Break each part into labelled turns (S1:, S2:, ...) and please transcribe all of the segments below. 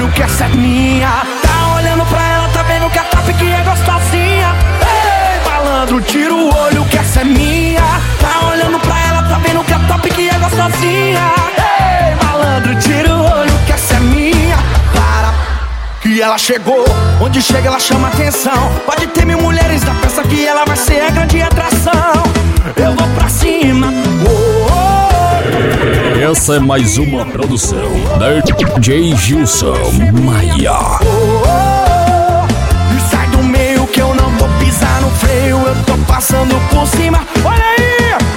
S1: olho que essa é minha. Tá olhando pra ela, tá vendo que a top que é gostosinha. Ei, malandro, tira o olho que essa é minha. Tá olhando pra ela, tá vendo que a top que é gostosinha. Ei, malandro, tira o olho que essa é minha. Para, que ela chegou, onde chega ela chama atenção. Pode ter 1000 mulheres na festa que ela vai ser a grande atração. Eu vou pra cima, oh, oh.
S2: Essa é mais uma produção da DJ Gilson Maia.
S1: Oh, oh. E sai do meio que eu não vou pisar no freio. Eu tô passando por cima, olha aí.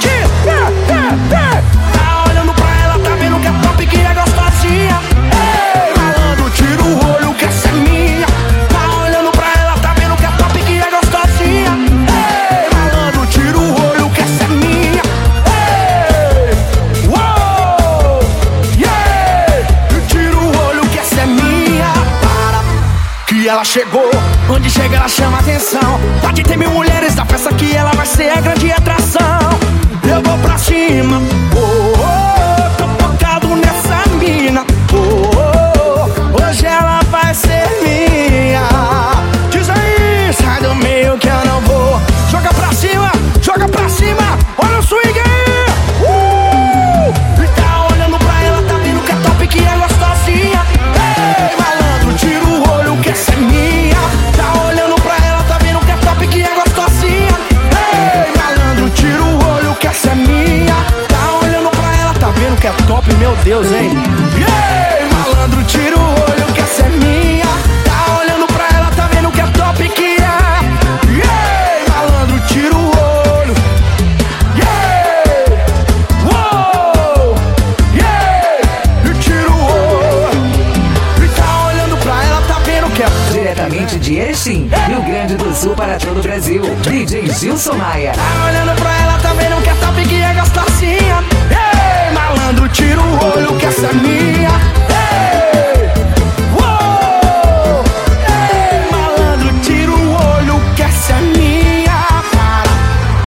S1: Tá olhando pra ela, tá vendo que a top que é gostosinha. Ei, malandro, tira o olho que essa é minha. Tá olhando pra ela, tá vendo que a top que é gostosinha. Ei, malandro, tira o olho que essa é minha. Ei, uou, yeah. Tira o olho que essa é minha. Para, que ela chegou, onde chega ela chama atenção. Pode ter 1000 mulheres na festa que ela vai ser a grande atração. Eu vou pra cima, oh, oh, tô focado nessa mina, oh, oh, hoje ela vai ser minha. Diz aí, sai do meio que eu não vou. Joga pra cima, olha o swing aí. E tá olhando pra ela, tá vendo que a top que é gostosinha. Ei, malandro, tira o olho que essa é minha. Tá olhando pra ela, tá vendo que a top que é gostosinha. Ei, malandro, tira o olho que essa é minha. Tá olhando pra ela, tá vendo que é top, meu Deus, hein? Ei, malandro, tira o olho que essa é minha. Tá olhando pra ela, tá vendo que é top que é. Ei, malandro, tira o olho. Yeah, uou, yeah, e tira o olho. E tá olhando pra ela, tá vendo que é.
S3: Diretamente de Erechim, Rio Grande do Sul para todo o Brasil, DJ Gilson Maia.
S1: Tá olhando pra ela, tá vendo que a top que é gostosinha. Ei, malandro, tira o olho que essa é minha.